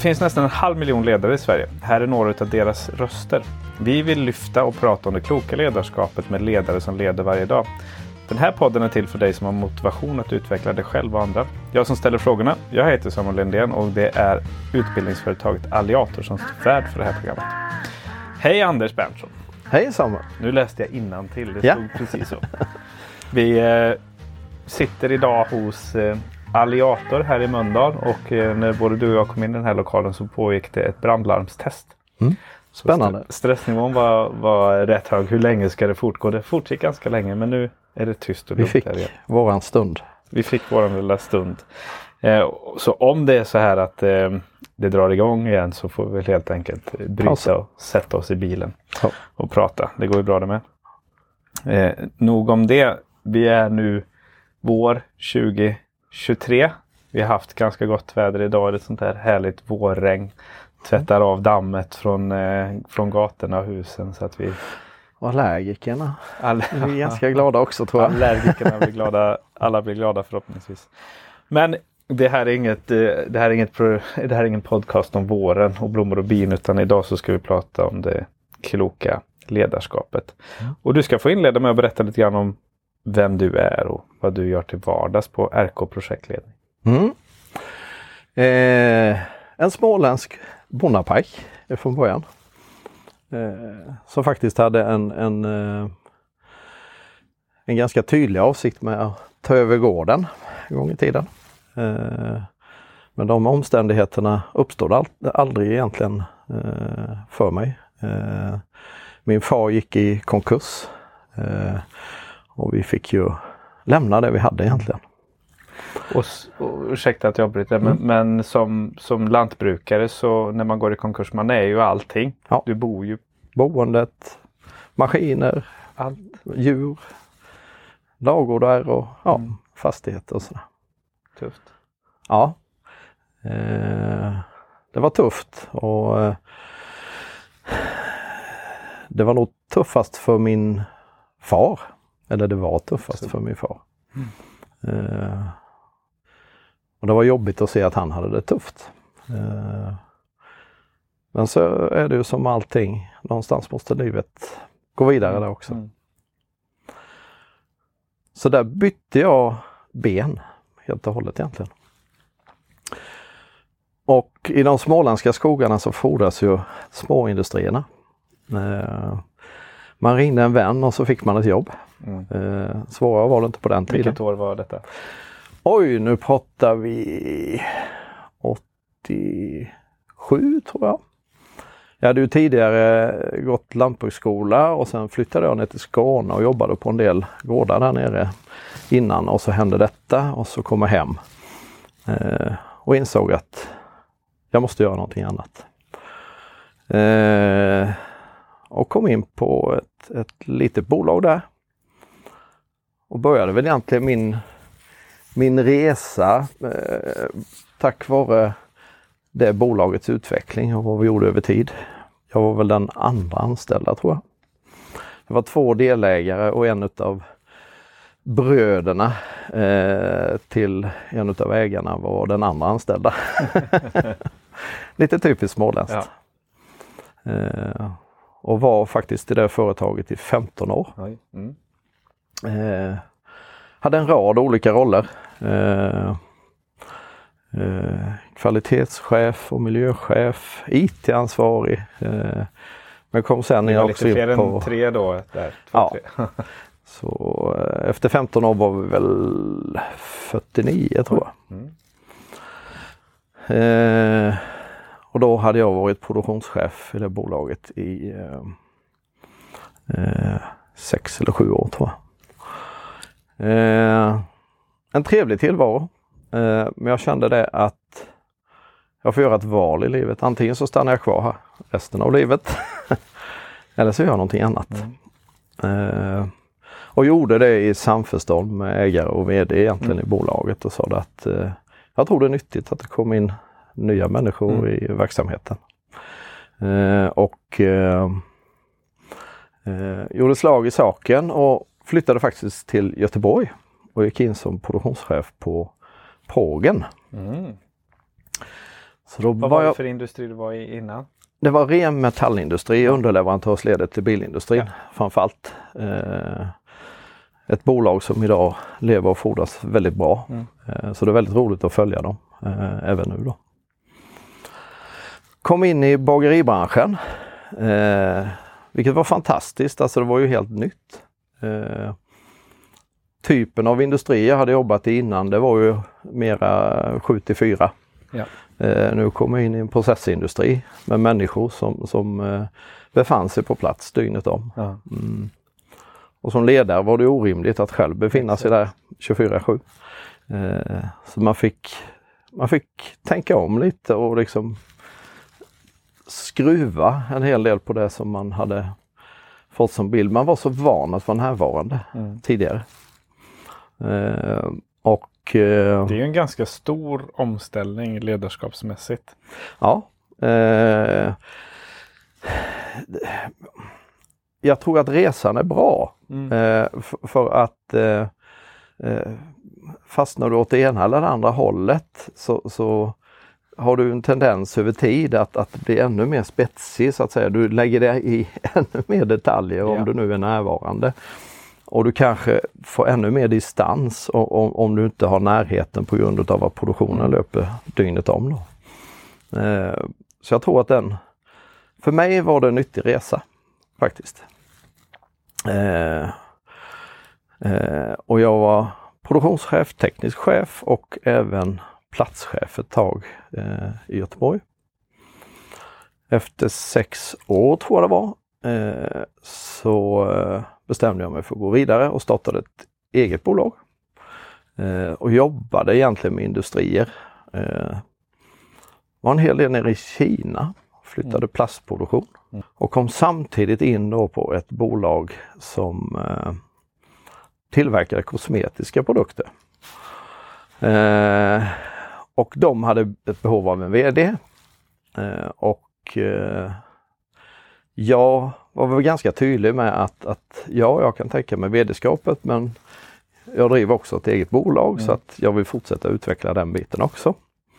finns nästan 500 000 ledare i Sverige. Här är några av deras röster. Vi vill lyfta och prata om det kloka ledarskapet med ledare som leder varje dag. Den här podden är till för dig som har motivation att utveckla dig själv och andra. Jag som ställer frågorna, jag heter Samuel Lindén och det är utbildningsföretaget Alliator som står värd för det här programmet. Hej Anders Berntsson. Hej Samuel. Nu läste jag innantill, det stod precis så. Vi sitter idag hos Alliator här i Mölndal och när både du och jag kom in i den här lokalen så pågick det ett brandlarmstest. Spännande. Stressnivån var rätt hög. Hur länge ska det fortgå? Det fortgick ganska länge men nu är det tyst och vi fick våran stund. Vi fick våran lilla stund. Så om det är så här att det drar igång igen så får vi helt enkelt bryta och sätta oss i bilen och prata. Det går ju bra det med. Nog om det. Vi är nu vår 2023. Vi har haft ganska gott väder idag. Det är ett sånt här härligt vårregn. Tvättar av dammet från gatorna och husen så att vi... Och allergikerna. Vi är ganska glada också tror jag. Allergikerna blir glada. Alla blir glada förhoppningsvis. Men det här är ingen podcast om våren och blommor och bin utan idag så ska vi prata om det kloka ledarskapet. Och du ska få inleda med att berätta lite grann om vem du är och vad du gör till vardags på RK Projektledning. En småländsk bonnapajk från början. Som faktiskt hade en ganska tydlig avsikt med att ta över gården en gång i tiden. Men de omständigheterna uppstod aldrig egentligen för mig. Min far gick i konkurs och vi fick ju lämna det vi hade egentligen. Och ursäkta att jag avbryter, men som lantbrukare så när man går i konkurs, man är ju allting. Ja. Du bor ju... Boendet, maskiner, allt, djur, ladugårdar och fastigheter och sådär. Tufft. Ja. Det var tufft och det var nog tuffast för min far. Eller det var tuffast för min far. Och det var jobbigt att se att han hade det tufft. Men så är det ju som allting. Någonstans måste livet gå vidare där också. Så där bytte jag ben helt och hållet egentligen. Och i de småländska skogarna så fordras ju småindustrierna. Man ringde en vän och så fick man ett jobb. Svårare var det inte på den tiden. Vilket år var detta? Oj, nu pratar vi 87 tror jag. Jag hade ju tidigare gått lantbruksskola och sen flyttade jag ner till Skåne och jobbade på en del gårdar där nere innan. Och så hände detta och så kom jag hem och insåg att jag måste göra någonting annat. Och kom in på ett litet bolag där. Och började väl egentligen min resa tack vare det bolagets utveckling och vad vi gjorde över tid. Jag var väl den andra anställda tror jag. Det var 2 delägare och en utav bröderna till en utav ägarna var den andra anställda. Lite typiskt småländskt. Ja. Och var faktiskt i det företaget i 15 år. Hade en rad olika roller. Kvalitetschef och miljöchef, IT-ansvarig. Men kom sen jag också in på... än 3 då? Där, 2, 3. Så efter 15 år var vi väl 49 tror jag. Och då hade jag varit produktionschef i det bolaget i 6 eller 7 år tror jag. En trevlig tillvaro. Men jag kände det att jag får göra ett val i livet. Antingen så stannar jag kvar här resten av livet. Eller så gör jag någonting annat. Och gjorde det i samförstånd med ägare och vd egentligen i bolaget. Och sa det att jag tror det är nyttigt att det kommer in nya människor i verksamheten. Gjorde slag i saken och flyttade faktiskt till Göteborg. Och gick in som produktionschef på Pågen. Så då Vad var det för industri du var i innan? Det var ren metallindustri, underleverantörsledet till bilindustrin framförallt. Ett bolag som idag lever och frodas väldigt bra. Så det är väldigt roligt att följa dem även nu då. Kom in i bageribranschen, vilket var fantastiskt. Alltså det var ju helt nytt. Typen av industri jag hade jobbat i innan, det var ju mera 7-4. Ja. Nu kommer jag in i en processindustri med människor som befann sig på plats dygnet om. Ja. Och som ledare var det orimligt att själv befinna sig där 24/7. Så man fick tänka om lite och liksom skruva en hel del på det som man hade fått som bild. Man var så van att vara närvarande tidigare. Det är ju en ganska stor omställning ledarskapsmässigt. Ja. Jag tror att resan är bra. För att fastnar du åt det ena eller det andra hållet så har du en tendens över tid att bli ännu mer spetsig så att säga. Du lägger det i ännu mer detaljer om du nu är närvarande. Och du kanske får ännu mer distans om du inte har närheten på grund av att produktionen löper dygnet om. Då. Så jag tror att för mig var det en nyttig resa faktiskt. Och jag var produktionschef, teknisk chef och även platschef ett tag i Göteborg. Efter 6 år tror jag det var så bestämde jag mig för att gå vidare och startade ett eget bolag. Och jobbade egentligen med industrier. Var en hel del nere i Kina, flyttade plastproduktion och kom samtidigt in då på ett bolag som tillverkade kosmetiska produkter. Och de hade ett behov av en vd. Jag var väl ganska tydlig med att jag kan tänka mig vd-skapet, men jag driver också ett eget bolag så att jag vill fortsätta utveckla den biten också.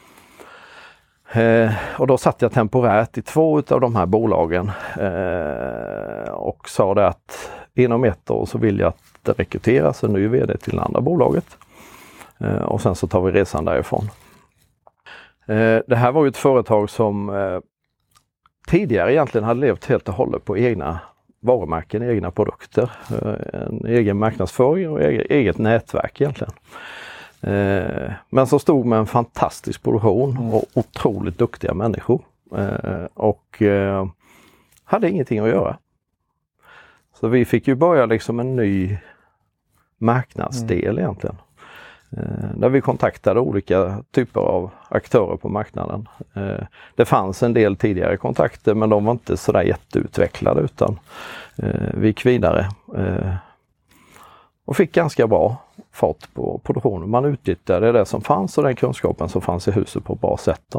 Och då satt jag temporärt i 2 av de här bolagen och sa det att inom 1 år så vill jag att det rekryteras en ny vd till det andra bolaget. Och sen så tar vi resan därifrån. Det här var ju ett företag som tidigare egentligen hade levt helt och hållet på egna varumärken, egna produkter, en egen marknadsföring och eget nätverk egentligen. Men som stod med en fantastisk produktion och otroligt duktiga människor och hade ingenting att göra. Så vi fick ju börja liksom en ny marknadsdel egentligen. Där vi kontaktade olika typer av aktörer på marknaden. Det fanns en del tidigare kontakter men de var inte sådär jätteutvecklade utan vi gick vidare och fick ganska bra fart på produktionen. Man utnyttjade det som fanns och den kunskapen som fanns i huset på ett bra sätt. Då.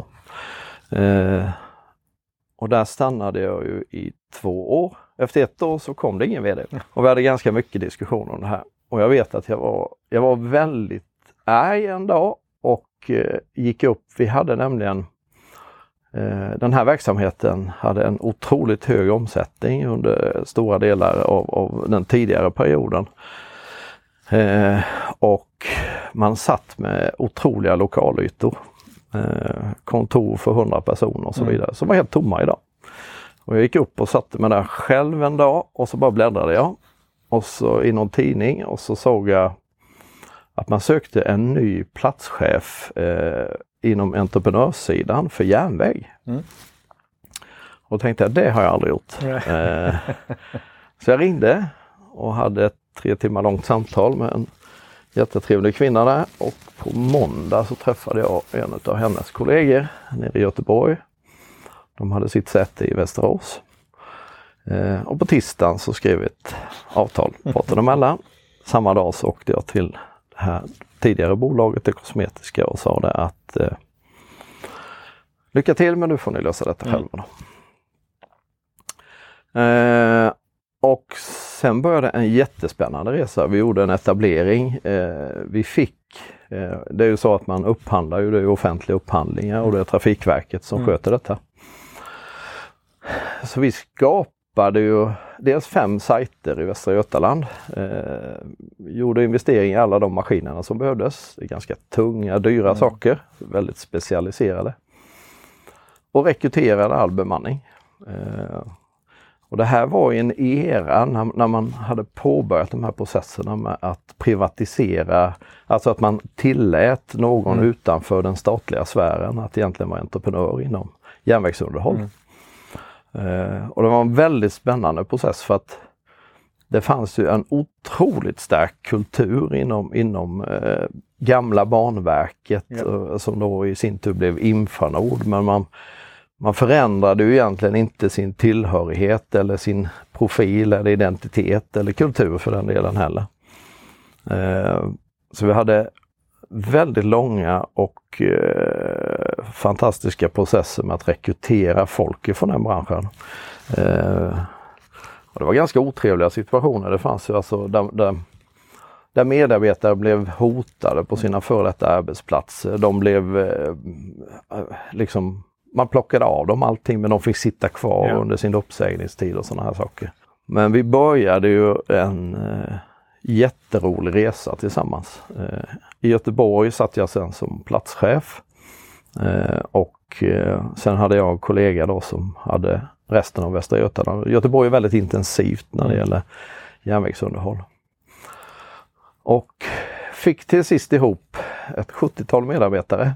Och där stannade jag ju i 2 år. Efter 1 år så kom det ingen vd. Och vi hade ganska mycket diskussioner om det här. Och jag vet att jag var väldigt arg en dag och gick upp. Vi hade nämligen den här verksamheten hade en otroligt hög omsättning under stora delar av den tidigare perioden. Och man satt med otroliga lokalytor. Kontor för 100 personer och så vidare. Som var helt tomma idag. Och jag gick upp och satte mig där själv en dag och så bara bläddrade jag. Och så i någon tidning och så såg jag att man sökte en ny platschef inom entreprenörssidan för järnväg. Och tänkte att det har jag aldrig gjort. Så jag ringde och hade ett 3 timmar långt samtal med en jättetrevlig kvinna där. Och på måndag så träffade jag en av hennes kollegor nere i Göteborg. De hade sitt säte i Västerås. Och på tisdagen så skrev vi ett avtal parterna emellan. Samma dag så åkte jag till det här tidigare bolaget, det kosmetiska, och sa det att lycka till, men nu får ni lösa detta själva. Och sen började en jättespännande resa. Vi gjorde en etablering. Vi fick Det är ju så att man upphandlar ju, det är ju offentliga upphandlingar och det är Trafikverket som sköter detta. Så vi skapade ju dels 5 sajter i Västra Götaland. Gjorde investeringar i alla de maskinerna som behövdes. Det är ganska tunga, dyra saker, väldigt specialiserade. Och rekryterade all bemanning. Och det här var i en era när man hade påbörjat de här processerna med att privatisera, alltså att man tillät någon utanför den statliga sfären att egentligen vara entreprenör inom järnvägsunderhåll. Och det var en väldigt spännande process för att det fanns ju en otroligt stark kultur inom gamla Banverket som då i sin tur blev Infranord, men man förändrade ju egentligen inte sin tillhörighet eller sin profil eller identitet eller kultur för den delen heller. Så vi hade väldigt långa och fantastiska processer med att rekrytera folk från den branschen. Och det var ganska otrevliga situationer. Det fanns ju alltså där medarbetare blev hotade på sina före detta arbetsplatser. De blev liksom, man plockade av dem allting, men de fick sitta kvar under sin uppsägningstid och sådana här saker. Men vi började ju en jätterolig resa tillsammans. I Göteborg satt jag sen som platschef och sen hade jag en kollega då som hade resten av Västra Götaland. Göteborg är väldigt intensivt när det gäller järnvägsunderhåll. Och fick till sist ihop ett 70-tal medarbetare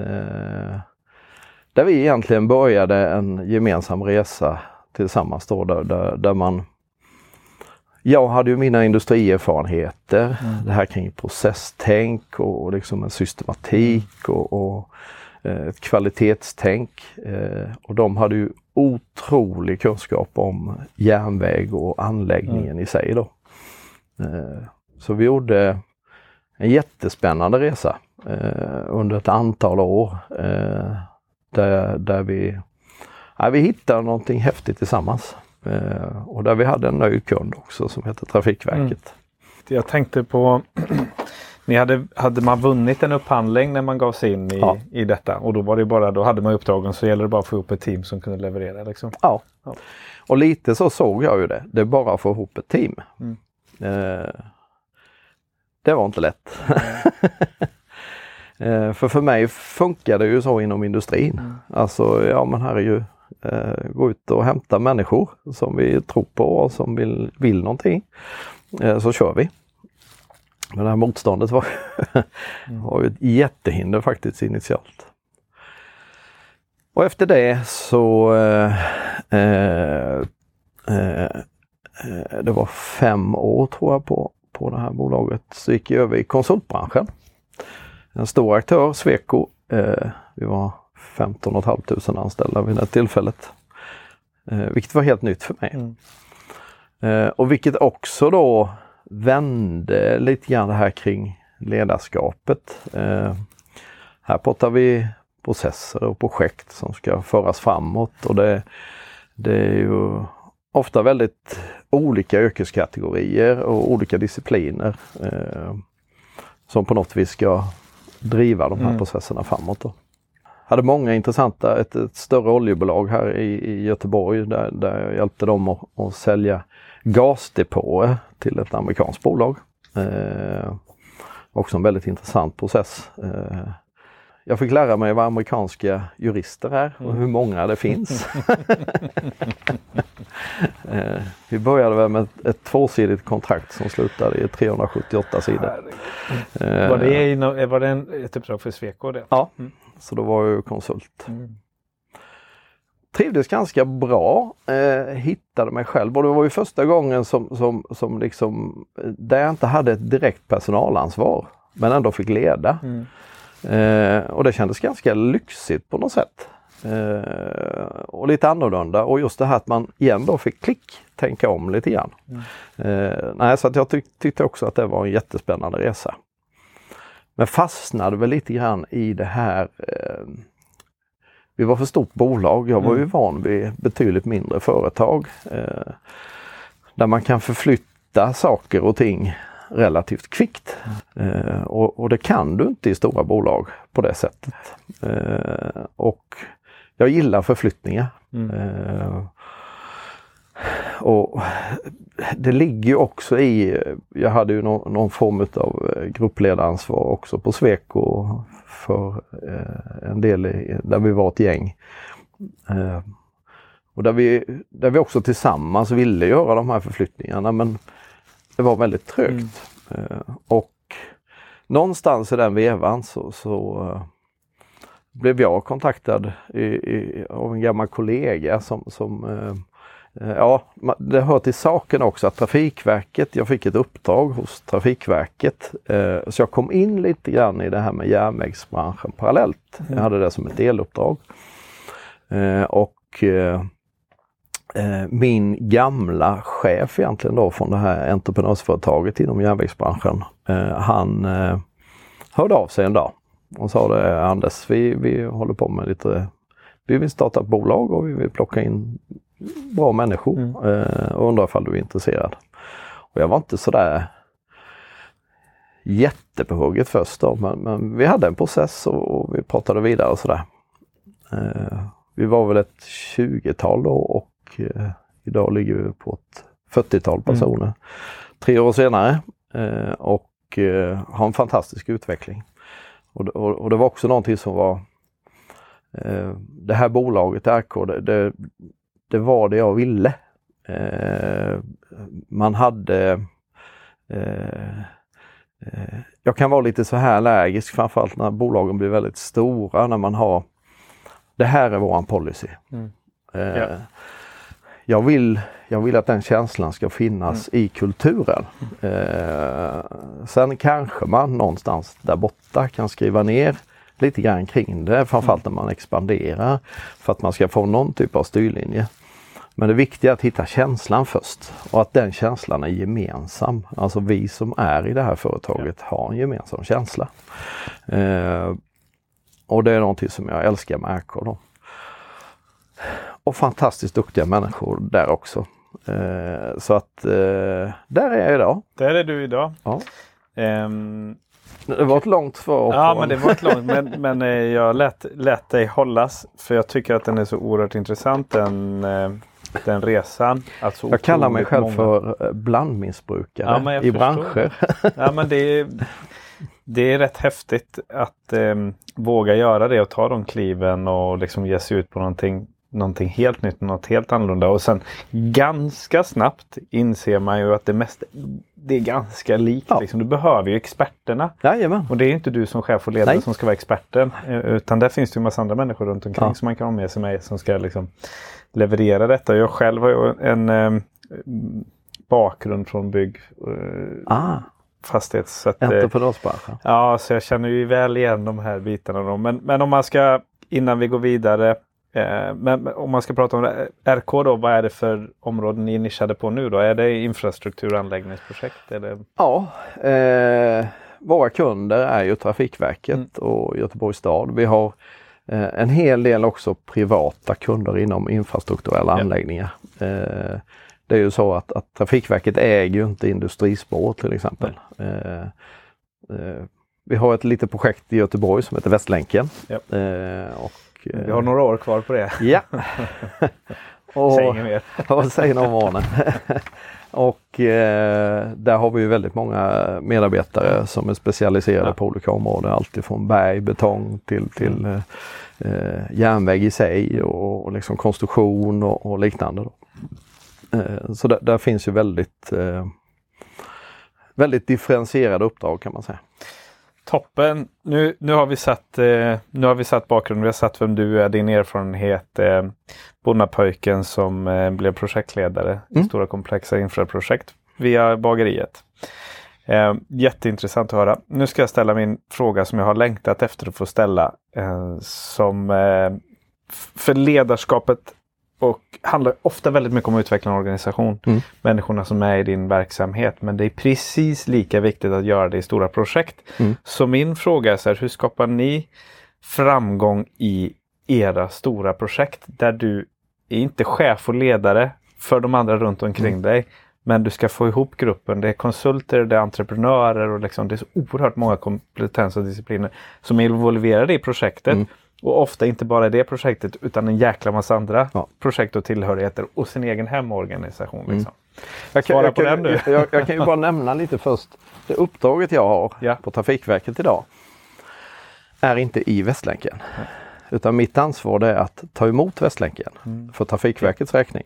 där vi egentligen började en gemensam resa tillsammans då, där man... Jag hade ju mina industrierfarenheter, det här kring processtänk och liksom en systematik och ett kvalitetstänk. Och de hade ju otrolig kunskap om järnväg och anläggningen i sig då. Så vi gjorde en jättespännande resa under ett antal år där vi hittade någonting häftigt tillsammans. Och där vi hade en nöjd kund också som heter Trafikverket. Jag tänkte på, hade man vunnit en upphandling när man gav sig in i detta, och då var det bara, då hade man uppdragen, så gäller det bara att få ihop ett team som kunde leverera liksom. Ja. Och lite så såg jag ju det. Det är bara att få ihop ett team. Det var inte lätt. För mig funkar det ju så inom industrin. Alltså, men här är ju gå ut och hämta människor som vi tror på och som vill någonting. Så kör vi. Men det här motståndet var ju ett jättehinder faktiskt initialt. Och efter det så det var 5 år tror jag på det här bolaget, så gick jag över i konsultbranschen. En stor aktör, Sweco. Vi var 15 500 anställda vid det tillfället. Vilket var helt nytt för mig. Och vilket också då vände lite grann det här kring ledarskapet. Här pratar vi processer och projekt som ska föras framåt, och det är ju ofta väldigt olika yrkeskategorier och olika discipliner som på något vis ska driva de här processerna framåt då. Hade många intressanta, ett större oljebolag här i Göteborg där jag hjälpte dem att sälja gasdepåer till ett amerikanskt bolag. Också en väldigt intressant process. Jag fick lära mig vad amerikanska jurister är och hur många det finns. Vi började väl med ett 2-sidigt kontrakt som slutade i 378 sidor. Var det ett uppdrag för Sweco det? Ja, så då var jag ju konsult. Trivdes ganska bra, hittade mig själv, och det var ju första gången som liksom, där jag inte hade ett direkt personalansvar men ändå fick leda. Och det kändes ganska lyxigt på något sätt. Och lite annorlunda, och just det här att man igen då fick tänka om lite grann. Så att jag tyckte också att det var en jättespännande resa. Men fastnade väl lite grann i det här. Vi var för stort bolag. Jag var ju van vid betydligt mindre företag. Där man kan förflytta saker och ting relativt kvickt. Och det kan du inte i stora bolag på det sättet. Och jag gillar förflyttningar. Och det ligger ju också i, jag hade ju någon form av gruppledaransvar också på Sweco för en del där vi var ett gäng. Och där vi också tillsammans ville göra de här förflyttningarna, men det var väldigt trögt. Och någonstans i den vevan så blev jag kontaktad av en gammal kollega som det hör till saken också att Trafikverket, jag fick ett uppdrag hos Trafikverket, så jag kom in lite grann i det här med järnvägsbranschen parallellt. Jag hade det som ett deluppdrag. Och min gamla chef egentligen då från det här entreprenörsföretaget inom järnvägsbranschen, han hörde av sig en dag och sa det: Anders, vi håller på med lite, vi vill starta ett bolag och vi vill plocka in bra människor och undrar ifall du är intresserad. Och jag var inte sådär jättepåhugget först då, men vi hade en process och vi pratade vidare och sådär. Vi var väl ett 20-tal då och idag ligger vi på ett 40-tal personer. 3 år senare och har en fantastisk utveckling. Och det var också någonting som var det här bolaget RK, det var det jag ville. Man hade jag kan vara lite så här allergisk, framförallt när bolagen blir väldigt stora, när man har det här är våran policy. Jag vill att den känslan ska finnas i kulturen. Sen kanske man någonstans där borta kan skriva ner lite grann kring det, framförallt när man expanderar, för att man ska få någon typ av styrlinje. Men det viktiga är att hitta känslan först och att den känslan är gemensam. Alltså vi som är i det här företaget har en gemensam känsla. Och det är någonting som jag älskar med RK då. Och fantastiskt duktiga människor där också. Så att där är jag idag. Där är du idag. Ja. Det var ett långt svar. Ja, men det var ett långt. Men jag lät dig hållas. För jag tycker att den är så oerhört intressant. Den resan. Alltså jag kallar mig själv för blandmissbrukare i branscher. Ja, men det är rätt häftigt att våga göra det och ta de kliven och liksom ge sig ut på någonting helt nytt, något helt annorlunda. Och sen ganska snabbt inser man ju att det är ganska likt. Ja. Liksom. Du behöver ju experterna. Jajamän. Och det är inte du som chef och ledare som ska vara experten. Utan där finns det ju en massa andra människor runt omkring som man kan ha med sig med som ska liksom leverera detta. Jag själv har ju en bakgrund från bygg. Fastighets. Entreprenörsbranschen. Ja, så jag känner ju väl igen de här bitarna då. Men om man ska, innan vi går vidare, men om man ska prata om RK då, vad är det för områden ni nischade på nu då? Är det infrastruktur- och anläggningsprojekt? Eller? Ja, våra kunder är ju Trafikverket och Göteborgs stad. Vi har en hel del också privata kunder inom infrastrukturella anläggningar. Det är ju så att Trafikverket äger ju inte industrispår till exempel. Vi har ett litet projekt i Göteborg som heter Västlänken. Vi har några år kvar på det. Ja. Säg inget mer. Säg några månader. Och där har vi ju väldigt många medarbetare som är specialiserade på olika områden. Allt från berg, betong till järnväg i sig och liksom konstruktion och liknande då. Så där finns ju väldigt differentierade uppdrag kan man säga. Toppen. Nu har vi satt bakgrunden. Vi har satt vem du är, din erfarenhet. Bonnapöjken som blev projektledare i stora komplexa infraprojekt via bageriet. Jätteintressant att höra. Nu ska jag ställa min fråga som jag har längtat efter att få ställa. För ledarskapet och handlar ofta väldigt mycket om att utveckla en organisation. Människorna som är i din verksamhet. Men det är precis lika viktigt att göra det i stora projekt. Så min fråga är så här, hur skapar ni framgång i era stora projekt där du är inte chef och ledare för de andra runt omkring dig. Men du ska få ihop gruppen. Det är konsulter, det är entreprenörer och liksom, det är så oerhört många kompetenser och discipliner som är involverade i projektet. Och ofta inte bara i det projektet utan en jäkla massa andra projekt och tillhörigheter och sin egen hemorganisation. Liksom. Jag kan ju bara nämna lite först. Det uppdraget jag har på Trafikverket idag är inte i Västlänken. Utan mitt ansvar är att ta emot Västlänken för Trafikverkets räkning.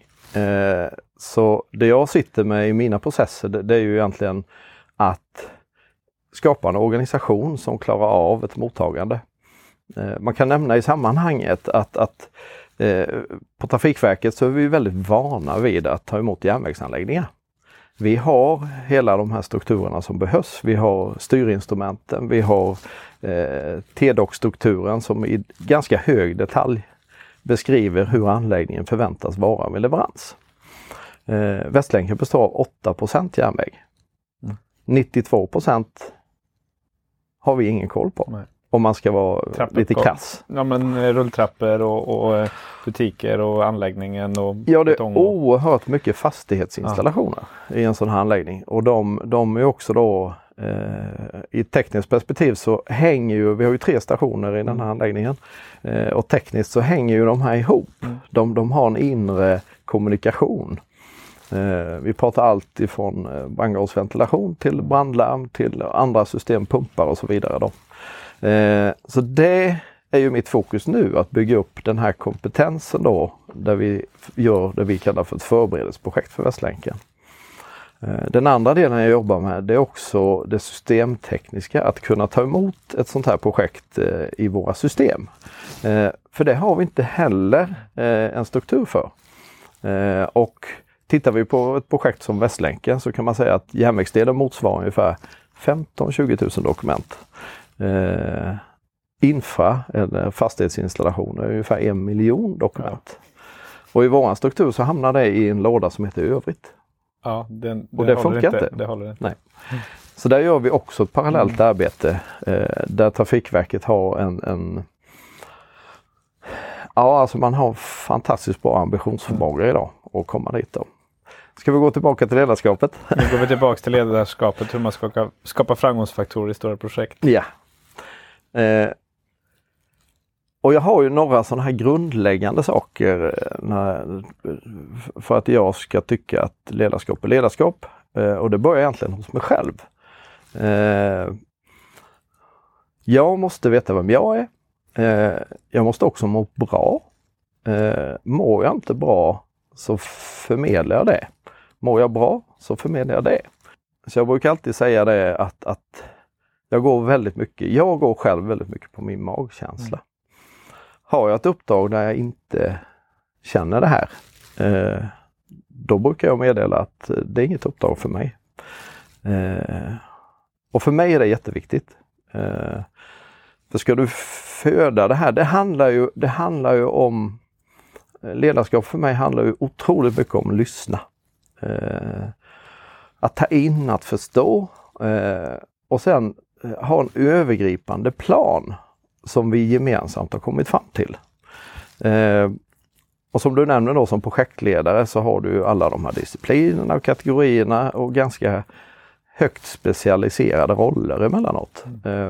Så det jag sitter med i mina processer det är ju egentligen att skapa en organisation som klarar av ett mottagande. Man kan nämna i sammanhanget att på Trafikverket så är vi väldigt vana vid att ta emot järnvägsanläggningar. Vi har hela de här strukturerna som behövs. Vi har styrinstrumenten, vi har TDOC-strukturen som i ganska hög detalj beskriver hur anläggningen förväntas vara med leverans. Västlänken består av 8% järnväg. 92% har vi ingen koll på. Nej. Om man ska vara lite krass. Ja, men rulltrappor och butiker och anläggningen och ja, det är oerhört mycket fastighetsinstallationer i en sån här anläggning. Och de är också då i ett tekniskt perspektiv så hänger ju, vi har ju 3 stationer i den här anläggningen. Och tekniskt så hänger ju de här ihop. De har en inre kommunikation. Vi pratar allt ifrån brandgasventilation till brandlarm till andra system, pumpar och så vidare då. Så det är ju mitt fokus nu, att bygga upp den här kompetensen då, där vi gör det vi kallar för ett förberedelseprojekt för Västlänken. Den andra delen jag jobbar med det är också det systemtekniska, att kunna ta emot ett sånt här projekt i våra system. För det har vi inte heller en struktur för. Och tittar vi på ett projekt som Västlänken så kan man säga att järnvägsdelen motsvarar ungefär 15-20 000 dokument. Infra eller fastighetsinstallationer är ungefär 1 miljon dokument. Och i våran struktur så hamnar det i en låda som heter övrigt. Ja, och det funkar inte. Det håller inte. Nej. Så där gör vi också ett parallellt arbete där Trafikverket har en ja, alltså man har fantastiskt bra ambitionsförmåga idag att komma dit då. Ska vi gå tillbaka till ledarskapet? Nu går vi tillbaka till ledarskapet, hur man ska skapa framgångsfaktorer i stora projekt. Ja. Och jag har ju några sådana här grundläggande saker för att jag ska tycka att ledarskap är ledarskap. Och det börjar egentligen hos mig själv. Jag måste veta vem jag är. Jag måste också må bra. Mår jag inte bra så förmedlar jag det. Mår jag bra så förmedlar jag det. Så jag brukar alltid säga det att jag går själv väldigt mycket på min magkänsla. Har jag ett uppdrag där jag inte känner det här, då brukar jag meddela att det är inget uppdrag för mig. Och för mig är det jätteviktigt. För ska du föda det här, det handlar ju om, ledarskap för mig handlar ju otroligt mycket om att lyssna. Att ta in, att förstå och sen ha en övergripande plan som vi gemensamt har kommit fram till. Och som du nämner då som projektledare så har du alla de här disciplinerna och kategorierna och ganska högt specialiserade roller emellanåt.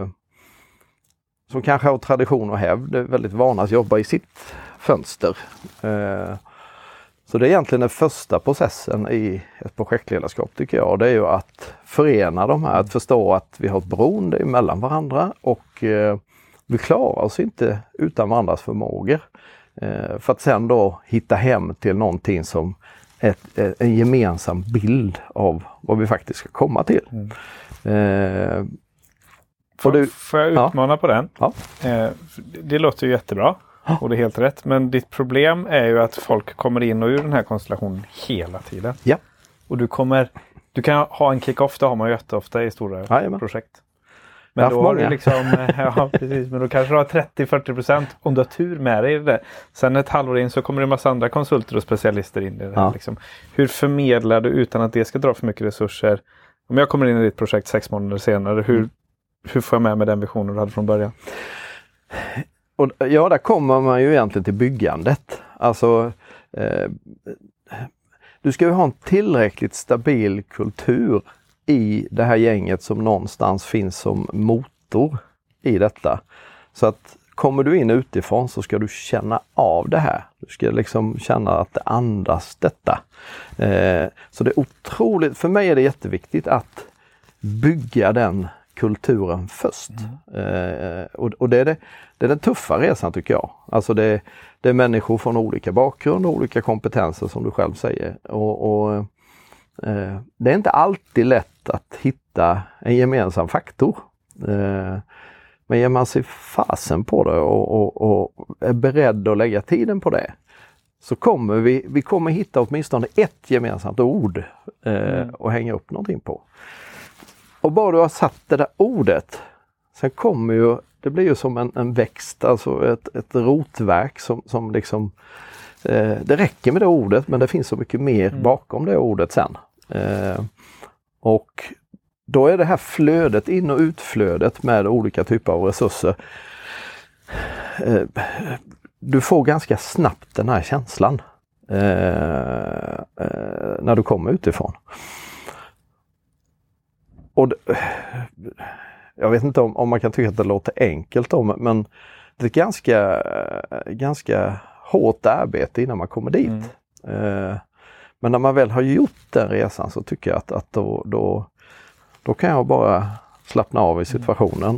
Som kanske har tradition och hävd, är väldigt vana att jobba i sitt fönster. Så det är egentligen den första processen i ett projektledarskap tycker jag. Det är ju att förena de här, att förstå att vi har ett beroende mellan varandra och vi klarar oss inte utan varandras förmågor. För att sen då hitta hem till någonting som en gemensam bild av vad vi faktiskt ska komma till. Får jag utmana på den? Ja. Det låter ju jättebra. Och det är helt rätt. Men ditt problem är ju att folk kommer in och ur den här konstellationen hela tiden. Ja. Och du kan ha en kick-off, det har man ju jätteofta i stora projekt. Men då har du liksom, ja precis, men då kanske du har 30-40% om du har tur med dig i det. Sen ett halvår in så kommer det en massa andra konsulter och specialister in i det här. Liksom. Hur förmedlar du utan att det ska dra för mycket resurser? Om jag kommer in i ditt projekt 6 månader senare, hur får jag med mig den visionen du hade från början? Och där kommer man ju egentligen till byggandet. Alltså du ska ju ha en tillräckligt stabil kultur i det här gänget som någonstans finns som motor i detta. Så att kommer du in utifrån så ska du känna av det här. Du ska liksom känna att det andas detta. Så det är otroligt, för mig är det jätteviktigt att bygga den kulturen först. Och det är den tuffa resan tycker jag. Alltså det är människor från olika bakgrund och olika kompetenser som du själv säger. Och det är inte alltid lätt att hitta en gemensam faktor. Men ger man sig fasen på det och är beredd att lägga tiden på det, så kommer vi kommer hitta åtminstone ett gemensamt ord och hänga upp någonting på. Och bara du har satt det där ordet, sen kommer ju, det blir ju som en växt, alltså ett rotverk som liksom, det räcker med det ordet, men det finns så mycket mer bakom det ordet sen. Och då är det här flödet, in- och utflödet med olika typer av resurser. Du får ganska snabbt den här känslan när du kommer utifrån. Och jag vet inte om man kan tycka att det låter enkelt men det är ganska hårt arbete innan man kommer dit. Men när man väl har gjort den resan så tycker jag att då kan jag bara slappna av i situationen.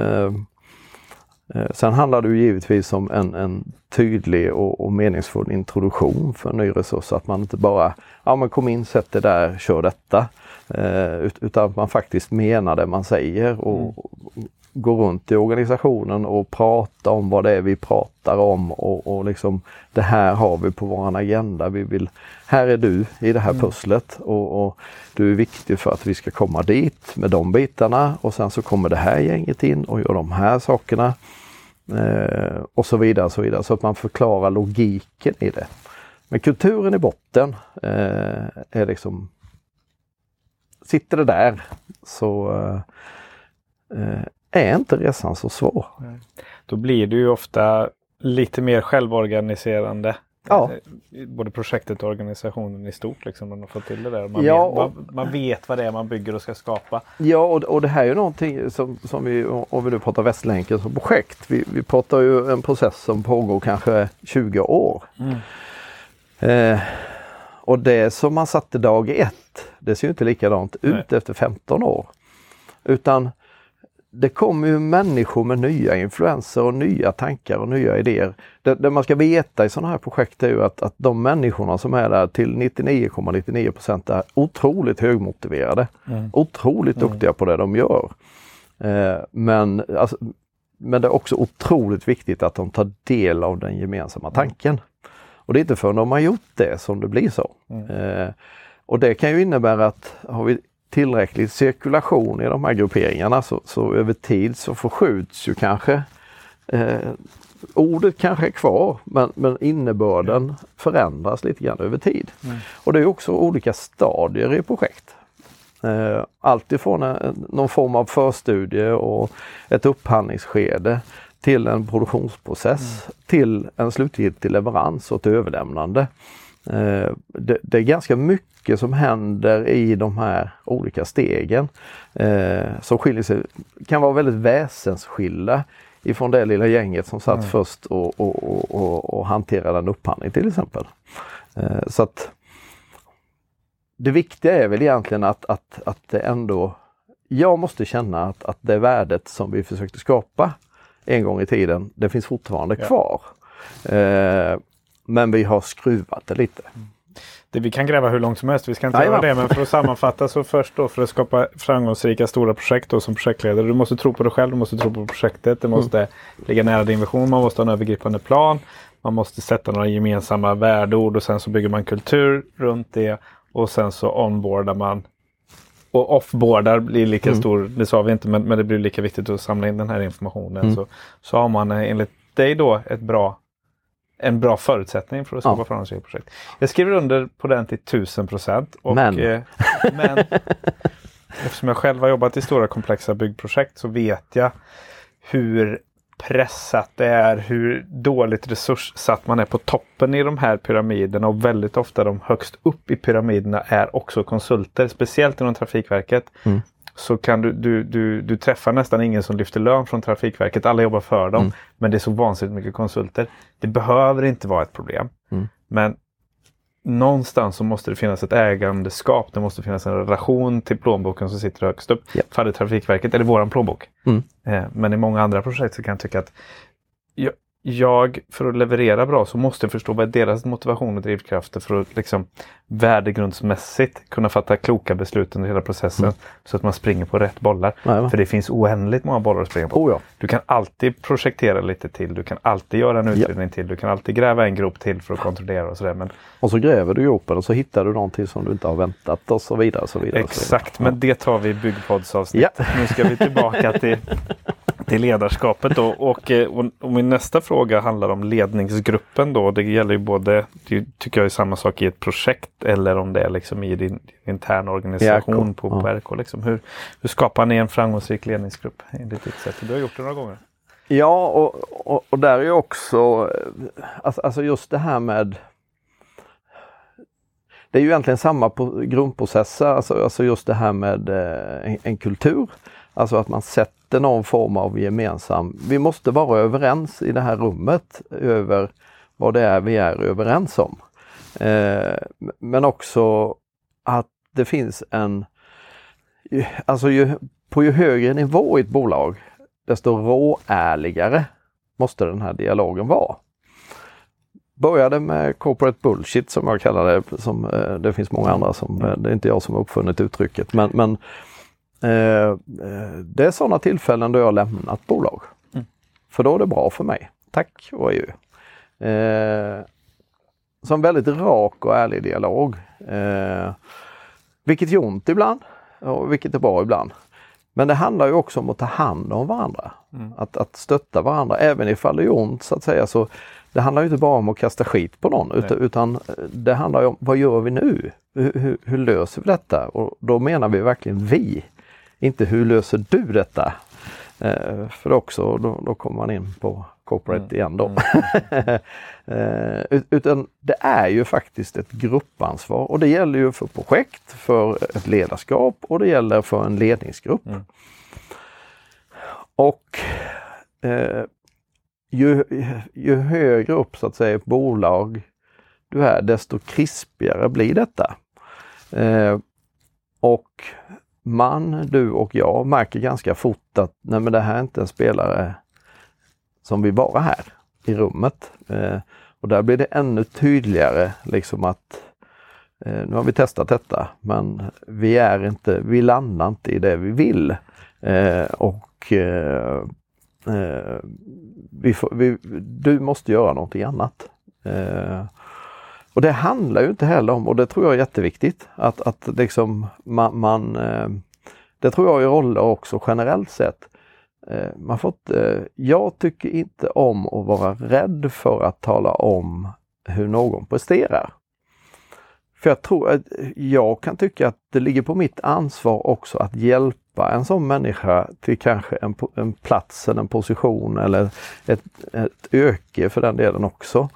Sen handlar det ju givetvis om en tydlig och meningsfull introduktion för en ny resurs. Att man inte bara, men kom in, sätt det där, kör detta. Utan att man faktiskt menar det man säger och går runt i organisationen och pratar om vad det är vi pratar om. Och liksom, det här har vi på vår agenda. Här är du i det här pusslet och du är viktig för att vi ska komma dit med de bitarna. Och sen så kommer det här gänget in och gör de här sakerna. Och så vidare, så vidare. Så att man förklarar logiken i det. Men kulturen i botten är liksom, sitter det där så är inte resan så svår. Då blir det ju ofta lite mer självorganiserande. Ja. Både projektet och organisationen i stort liksom, man har fått till det där. Man vet vad det är man bygger och ska skapa. Ja, och det här är ju någonting som vi, om vi nu pratar Västlänken som projekt, vi pratar ju en process som pågår kanske 20 år. Och det som man satte dag 1, det ser ju inte likadant ut efter 15 år. Utan det kommer ju människor med nya influenser och nya tankar och nya idéer. Det man ska veta i sådana här projekt är ju att de människorna som är där till 99,99% är otroligt högmotiverade. Otroligt duktiga på det de gör. Men det är också otroligt viktigt att de tar del av den gemensamma tanken. Och det är inte förrän de har gjort det som det blir så. Och det kan ju innebära att har vi tillräcklig cirkulation i de här grupperingarna så över tid så förskjuts ju kanske ordet kanske är kvar men innebörden förändras lite grann över tid. Och det är också olika stadier i projekt. Allt ifrån någon form av förstudie och ett upphandlingsskede till en produktionsprocess till en slutgiltig leverans och ett överlämnande. Det är ganska mycket som händer i de här olika stegen som skiljer sig, kan vara väldigt väsensskilda ifrån det lilla gänget som satt först och hanterade en upphandling till exempel. Så att det viktiga är väl egentligen att det ändå, jag måste känna att det värdet som vi försökte skapa en gång i tiden, det finns fortfarande kvar. Men vi har skruvat det lite. Vi kan gräva hur långt som helst, vi ska inte göra det, men för att sammanfatta så först då, för att skapa framgångsrika stora projekt då, som projektledare, du måste tro på dig själv, du måste tro på projektet, det måste ligga nära din vision, man måste ha en övergripande plan, man måste sätta några gemensamma värdeord och sen så bygger man kultur runt det och sen så onboardar man och offboardar blir lika stor, det sa vi inte, men det blir lika viktigt att samla in den här informationen. Så har man enligt dig då en bra förutsättning för att skapa framgångsrika projekt. Jag skriver under på den till 1000%. Men eftersom jag själv har jobbat i stora komplexa byggprojekt så vet jag hur pressat det är, hur dåligt resurssatt man är på toppen i de här pyramiderna, och väldigt ofta de högst upp i pyramiderna är också konsulter, speciellt inom Trafikverket. Så kan du träffar nästan ingen som lyfter lön från Trafikverket, alla jobbar för dem, men det är så vansinnigt mycket konsulter. Det behöver inte vara ett problem, men någonstans så måste det finnas ett ägandeskap, det måste finnas en relation till plånboken som sitter högst upp. För det Trafikverket eller våran plånbok. Men i många andra projekt så kan jag tycka att jag för att leverera bra så måste jag förstå vad är deras motivation och drivkrafter för att liksom värdegrundsmässigt kunna fatta kloka beslut under hela processen så att man springer på rätt bollar. För det finns oändligt många bollar att springa på. Du kan alltid projektera lite till, du kan alltid göra en utredning till, du kan alltid gräva en grop till för att kontrollera och sådär. Men... Och så gräver du gropen och så hittar du någonting som du inte har väntat och så vidare. Och så vidare Exakt, men det tar vi i byggpoddsavsnitt. Nu ska vi tillbaka till ledarskapet då. Och min nästa fråga handlar om ledningsgruppen då. Det gäller ju både, det tycker jag är samma sak i ett projekt eller om det är liksom i din interna organisation på RK. Liksom. Hur skapar ni en framgångsrik ledningsgrupp enligt ditt sätt? Du har gjort det några gånger. Ja, och där är ju också, alltså just det här med, det är ju egentligen samma grundprocesser, alltså just det här med en kultur. Alltså att man sätter någon form av gemensam... Vi måste vara överens i det här rummet över vad det är vi är överens om. Men också att det finns en... Alltså på ju högre nivå i ett bolag, desto råärligare måste den här dialogen vara. Började med corporate bullshit som jag kallar det. Som, det finns många andra som... Det är inte jag som har uppfunnit uttrycket. Men det är sådana tillfällen då jag har lämnat bolag. För då är det bra för mig. Tack och adjö. Som väldigt rak och ärlig dialog. Vilket är ont ibland och vilket är bra ibland. Men det handlar ju också om att ta hand om varandra. Att stötta varandra. Även ifall det är ont så att säga. Så det handlar ju inte bara om att kasta skit på någon. Utan det handlar ju om vad gör vi nu? Hur löser vi detta? Och då menar vi verkligen vi. Inte hur löser du detta? För också, då kommer man in på corporate igen då. Utan det är ju faktiskt ett gruppansvar. Och det gäller ju för projekt, för ett ledarskap och det gäller för en ledningsgrupp. Och ju högre upp så att säga ett bolag du är, desto krispigare blir detta. Och du och jag märker ganska fort att nej, men det här är inte en spelare som vi bara här i rummet. Och där blir det ännu tydligare liksom att nu har vi testat detta, men vi landar inte i det vi vill. Du måste göra någonting annat. Och det handlar ju inte heller om, och det tror jag är jätteviktigt, att liksom det tror jag är roller också generellt sett. Jag tycker inte om att vara rädd för att tala om hur någon presterar. För jag kan tycka att det ligger på mitt ansvar också att hjälpa en sån människa till kanske en plats eller en position eller ett yrke för den delen också.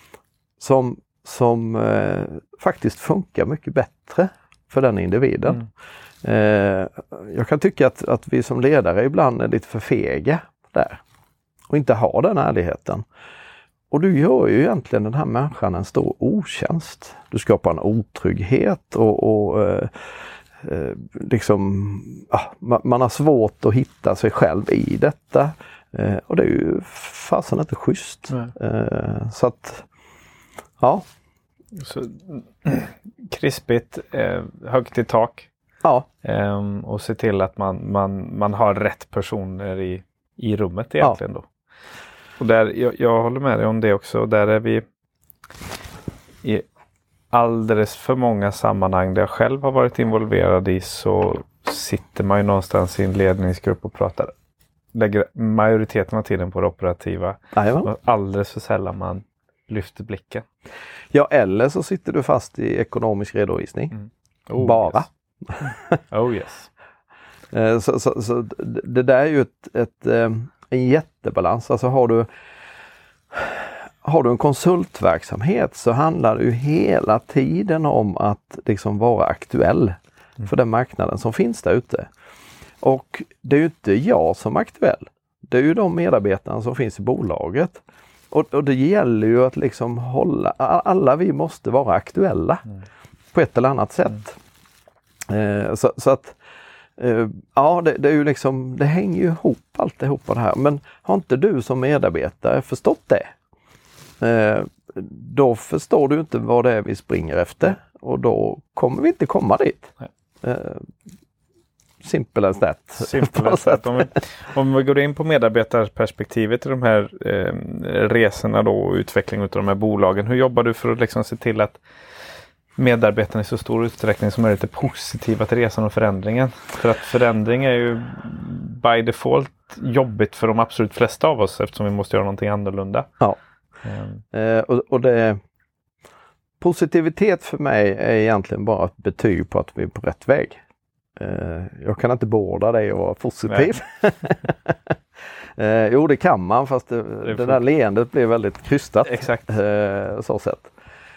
Som faktiskt funkar mycket bättre för den individen. Jag kan tycka att vi som ledare ibland är lite för fega där och inte har den ärligheten. Och du gör ju egentligen den här människan en stor otjänst. Du skapar en otrygghet och liksom, man har svårt att hitta sig själv i detta. Och det är ju fasen inte schysst. Så att, ja. Så, krispigt, högt i tak. Ja. Och se till att man har rätt personer i rummet egentligen då. Och där, jag håller med dig om det också. Där är vi i alldeles för många sammanhang där jag själv har varit involverad i, så sitter man ju någonstans i en ledningsgrupp och lägger majoriteten av tiden på det operativa. Och alldeles för sällan man lyfter blicken. Ja, eller så sitter du fast i ekonomisk redovisning. Bara. Yes. Så det där är ju en jättebalans. Alltså har du en konsultverksamhet så handlar det ju hela tiden om att liksom vara aktuell för den marknaden som finns där ute. Och det är ju inte jag som är aktuell. Det är ju de medarbetarna som finns i bolaget. Och det gäller ju att liksom alla vi måste vara aktuella på ett eller annat sätt. Så att ja, det är ju liksom, det hänger ju ihop alltihopa det här. Men har inte du som medarbetare förstått det? Då förstår du inte vad det är vi springer efter. Och då kommer vi inte komma dit. Simple as that. Om vi går in på medarbetarperspektivet i de här resorna då, och utveckling av de här bolagen. Hur jobbar du för att liksom se till att medarbetarna i så stor utsträckning som möjligt är positiva till resan och förändringen? För att förändring är ju by default jobbigt för de absolut flesta av oss eftersom vi måste göra någonting annorlunda. Ja. Och det positivitet för mig är egentligen bara ett betyg på att vi är på rätt väg. Jag kan inte beordra dig att vara positiv. Jo, det kan man, fast det där leendet blir väldigt krystat. Exakt. Så sätt.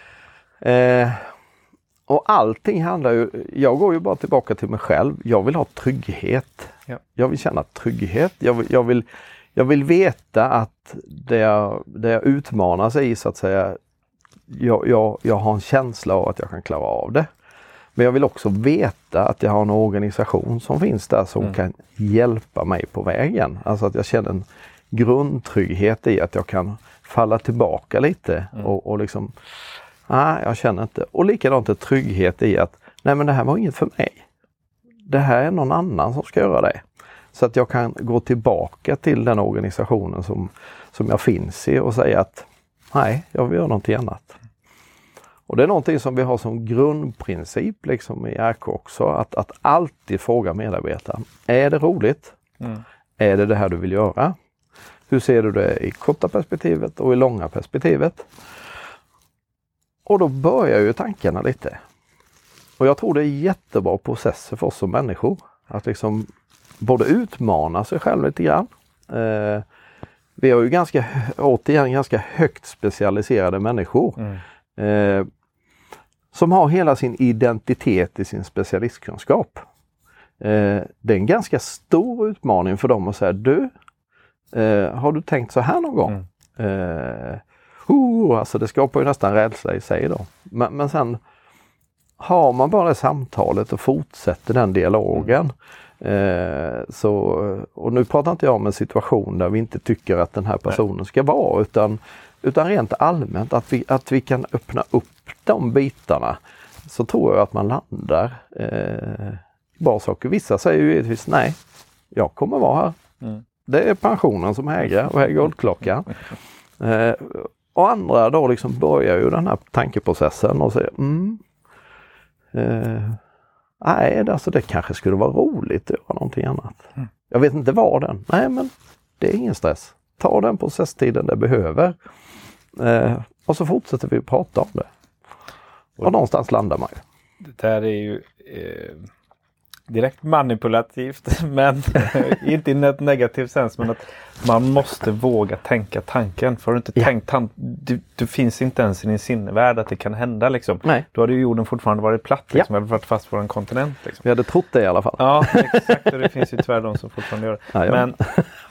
Och allting handlar ju, jag går ju bara tillbaka till mig själv. Jag vill ha trygghet. Ja. Jag vill känna trygghet. Jag vill veta att det jag utmanar sig i, så att säga, jag har en känsla av att jag kan klara av det. Men jag vill också veta att jag har en organisation som finns där som kan hjälpa mig på vägen. Alltså att jag känner en grundtrygghet i att jag kan falla tillbaka lite och liksom, nej, jag känner inte. Och likadant en trygghet i att, nej men det här var inget för mig. Det här är någon annan som ska göra det. Så att jag kan gå tillbaka till den organisationen som jag finns i och säga att, nej, jag vill göra någonting annat. Och det är någonting som vi har som grundprincip liksom i RK också, att alltid fråga medarbetaren, är det roligt? Är det här du vill göra? Hur ser du det i korta perspektivet och i långa perspektivet? Och då börjar ju tankarna lite. Och jag tror det är jättebra processer för oss som människor, att liksom både utmana sig själv lite grann. Vi har ju ganska högt specialiserade människor. Som har hela sin identitet i sin specialistkunskap. Det är en ganska stor utmaning för dem att säga, du, har du tänkt så här någon gång? Alltså det skapar ju nästan rädsla i sig då. Men sen har man bara det samtalet och fortsätter den dialogen. Och nu pratar inte jag om en situation där vi inte tycker att den här personen ska vara, utan rent allmänt att vi kan öppna upp de bitarna, så tror jag att man landar bra saker. Vissa säger ju givetvis, nej, jag kommer vara här. Det är pensionen som äger och är guldklockan. Och andra då liksom börjar ju den här tankeprocessen och säger, nej, alltså det kanske skulle vara roligt att göra någonting annat. Jag vet inte vad den. Nej, men det är ingen stress. Ta den processtiden det behöver. Och så fortsätter vi prata om det. Och någonstans landar man ju. Det här är ju direkt manipulativt, men inte i ett negativt sens, men att man måste våga tänka tanken. För du inte tänkt du finns inte ens i din sinnevärld att det kan hända liksom. Nej. Då hade ju jorden fortfarande varit platt liksom, eller varit fast på en kontinent liksom. Vi hade trott det i alla fall. Ja, exakt, och det finns ju tyvärr de som fortfarande gör det. Ja. Men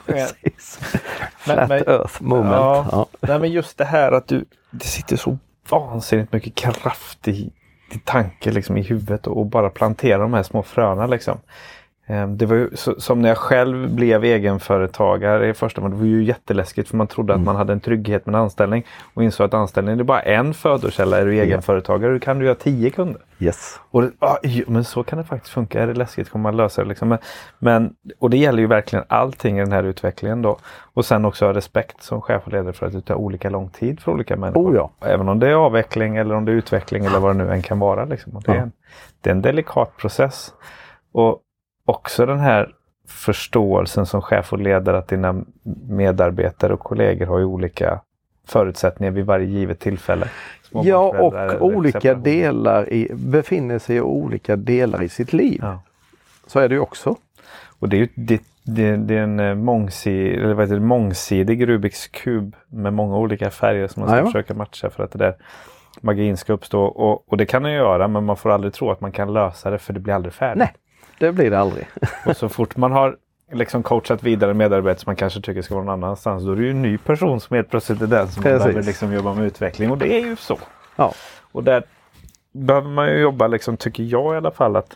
Flat Earth moment. Ja. Nej, men just det här att det sitter så vansinnigt mycket kraft i tanke liksom i huvudet och bara plantera de här små fröna liksom. Det var ju som när jag själv blev egenföretagare i första, men det var ju jätteläskigt för man trodde att man hade en trygghet med en anställning och insåg att anställningen är bara en födokälla. Är du egenföretagare, då kan du ha 10 kunder. Yes. Och men så kan det faktiskt funka. Är det läskigt kommer man lösa det liksom. Och det gäller ju verkligen allting i den här utvecklingen då. Och sen också ha respekt som chef och ledare för att det tar olika lång tid för olika människor. Även om det är avveckling eller om det är utveckling eller vad det nu än kan vara liksom. Och det är en delikat process. Och också den här förståelsen som chef och ledare att dina medarbetare och kollegor har ju olika förutsättningar vid varje givet tillfälle. Ja, och olika delar befinner sig i olika delar i sitt liv. Ja. Så är det ju också. Och det är ju det är en mångsidig Rubiks kub med många olika färger som man ska försöka matcha för att det där magin ska uppstå. Och det kan man göra, men man får aldrig tro att man kan lösa det, för det blir aldrig färdigt. Nej, det blir det aldrig. Och så fort man har liksom coachat vidare medarbetare som man kanske tycker ska vara någon annanstans, då är det ju en ny person som helt plötsligt är den som man behöver liksom jobba med utveckling. Och det är ju så. Ja. Och där behöver man ju jobba, liksom, tycker jag i alla fall, att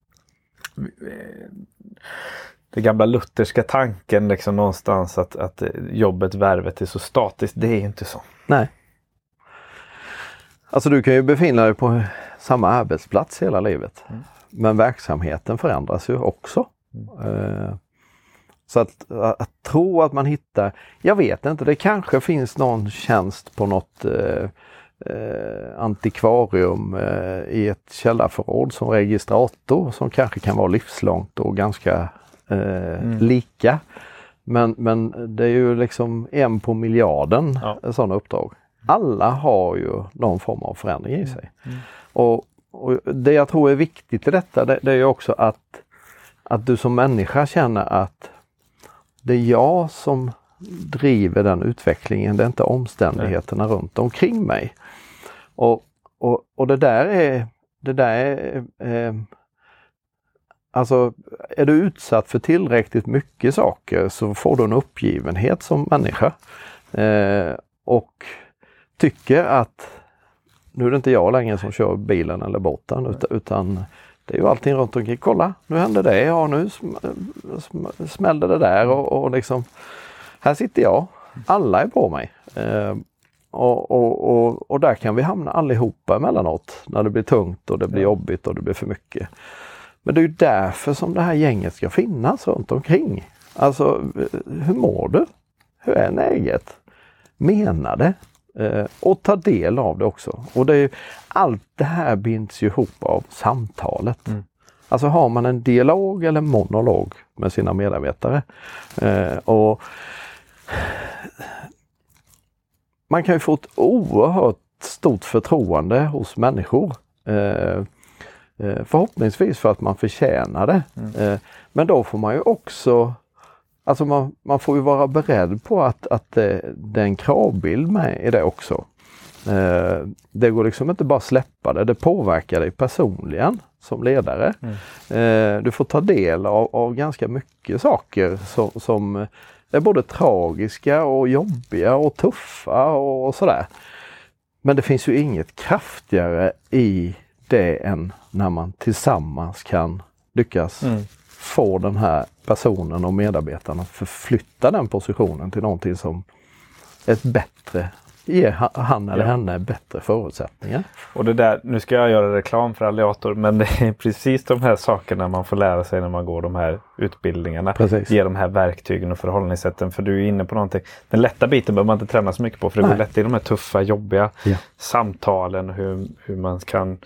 den gamla lutherska tanken liksom någonstans att jobbet, värvet är så statiskt, det är inte så. Nej. Alltså du kan ju befinna dig på samma arbetsplats hela livet. Men verksamheten förändras ju också. Så att tro att man hittar, jag vet inte, det kanske finns någon tjänst på något antikvarium i ett källarförråd som registrator som kanske kan vara livslångt och ganska lika. Men det är ju liksom 1 på miljarden sådana uppdrag. Alla har ju någon form av förändring i sig. Och det jag tror är viktigt i detta, det är ju också att du som människa känner att det är jag som driver den utvecklingen, det är inte omständigheterna runt omkring mig. Och det där är alltså, är du utsatt för tillräckligt mycket saker så får du en uppgivenhet som människa. Och tycker att nu är det inte jag längre som kör bilen eller båten, utan det är ju allting runt omkring. Kolla, nu händer det, ja nu smällde det där och liksom, här sitter jag. Alla är på mig. Och där kan vi hamna allihopa emellanåt när det blir tungt och det blir jobbigt och det blir för mycket. Men det är ju därför som det här gänget ska finnas runt omkring. Alltså, hur mår du? Hur är läget? Menar det? Och ta del av det också. Och det är, allt det här binds ju ihop av samtalet. Alltså har man en dialog eller monolog med sina medarbetare. Och man kan ju få ett oerhört stort förtroende hos människor. Förhoppningsvis för att man förtjänar det. Men då får man ju också, alltså man får ju vara beredd på att det är en kravbild med i det också. Det går liksom inte bara släppa det. Det påverkar dig personligen som ledare. Du får ta del av ganska mycket saker som är både tragiska och jobbiga och tuffa och sådär. Men det finns ju inget kraftigare i det än när man tillsammans kan lyckas få den här personen och medarbetarna att förflytta den positionen till någonting som ett bättre, ger han eller henne bättre förutsättningar. Och det där, nu ska jag göra reklam för Alliator, men det är precis de här sakerna man får lära sig när man går de här utbildningarna. Precis. Ge de här verktygen och förhållningssätten, för du är inne på någonting. Den lätta biten behöver man inte träna så mycket på, för det går lätt i de här tuffa, jobbiga samtalen, hur man kan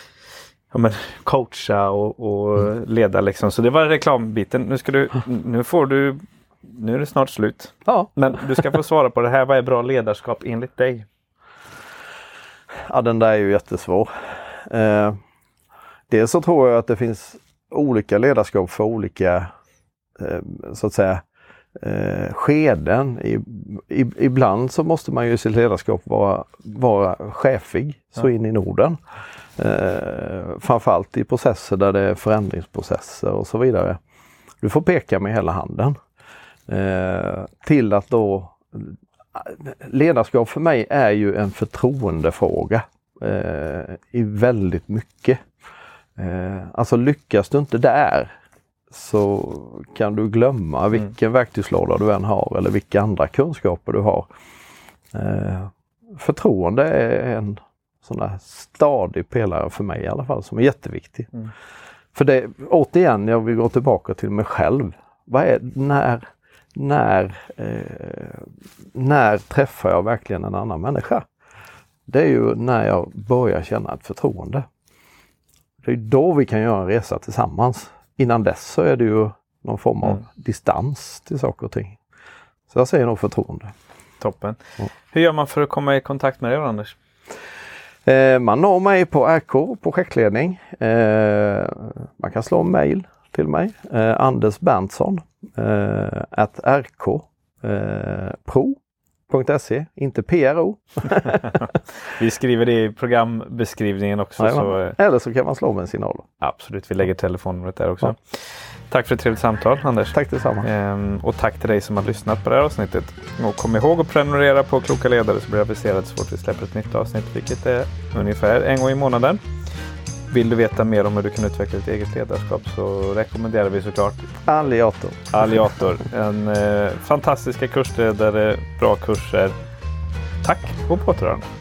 coacha och leda liksom. Så det var reklambiten. Nu är det snart slut. Ja. Men du ska få svara på det här. Vad är bra ledarskap enligt dig? Ja, den där är ju jättesvår. Dels så tror jag att det finns olika ledarskap för olika så att säga skeden. Ibland så måste man ju i sitt ledarskap vara chefig så in i Norden. Framförallt i processer där det är förändringsprocesser och så vidare. Du får peka med hela handen. Till att då ledarskap för mig är ju en förtroendefråga i väldigt mycket. Alltså lyckas du inte där så kan du glömma vilken verktygslåda du än har eller vilka andra kunskaper du har. Förtroende är en sån där stadig pelare för mig i alla fall, som är jätteviktig. För det, återigen, jag vill gå tillbaka till mig själv. Vad är, när träffar jag verkligen en annan människa? Det är ju när jag börjar känna ett förtroende. Det är då vi kan göra en resa tillsammans. Innan dess så är det ju någon form av distans till saker och ting. Så jag säger nog förtroende. Toppen. Hur gör man för att komma i kontakt med dig, Anders? Man når mig på RK, projektledning. Man kan slå en mail till mig. Anders Berntsson @rkpro.se, inte PRO. Vi skriver det i programbeskrivningen också. Så, eller så kan man slå med en signal. Absolut, vi lägger telefonnumret där också. Ja. Tack för ett trevligt samtal, Anders. Tack detsamma. Och tack till dig som har lyssnat på det här avsnittet. Och kom ihåg att prenumerera på Kloka Ledare så blir det aviserat så fort vi släpper ett nytt avsnitt, vilket är ungefär en gång i månaden. Vill du veta mer om hur du kan utveckla ditt eget ledarskap så rekommenderar vi såklart Alliator. En fantastiska kursledare, bra kurser. Tack och på återhörande.